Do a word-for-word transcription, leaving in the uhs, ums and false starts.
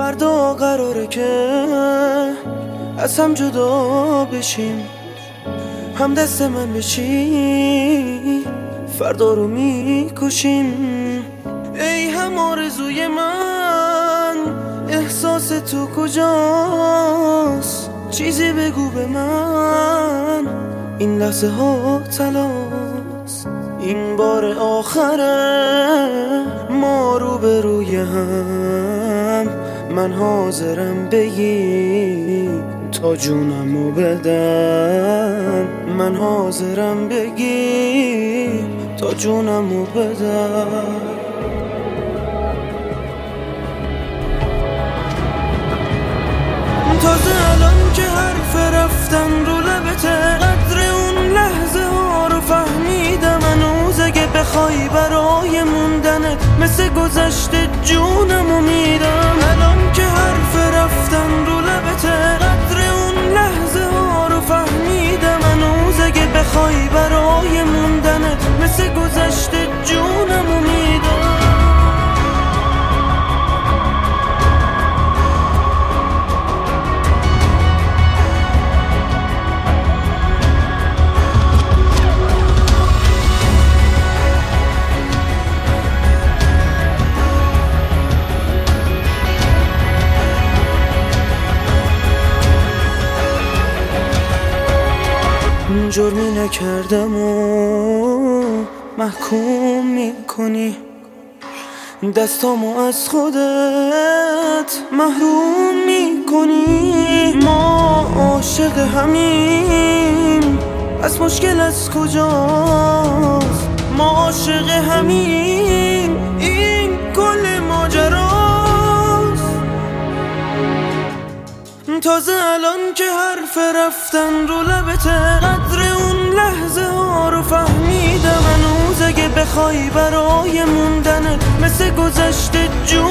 فردا قراره که از هم جدا بشیم، هم دست من بشی فردا رو میکشیم. ای هم آرزوی من، احساس تو کجاست؟ چیزی بگو به من، این لحظه ها تلاست. این بار آخره ما رو به روی هم، من حاضرم بگی تا جونمو بدم. من حاضرم بگی تا جونمو بدم. تازه الان که حرف رفتن رو لبته، قدر اون لحظه ها رو فهمیدم. هنوز اگه بخوای برای موندنت مثل گذشته جونمو میدم. الان که حرف رفتن رو لبته، قدر اون لحظه ها رو فهمیدم. هنوز اگه بخوای برای موندنت مثل گذشته جونمو میدم. جرمی نکردم و محکوم میکنی، دستامو از خودت محروم میکنی. ما عاشق همین، از مشکل از کجاست؟ ما عاشق همین، این کل ماجراست. تازه الان که حرف رفتن رو لبته، قدر اون لحظه ها رو فهمیدم. هنوز اگه بخوای برای موندنت مثل گذشته جو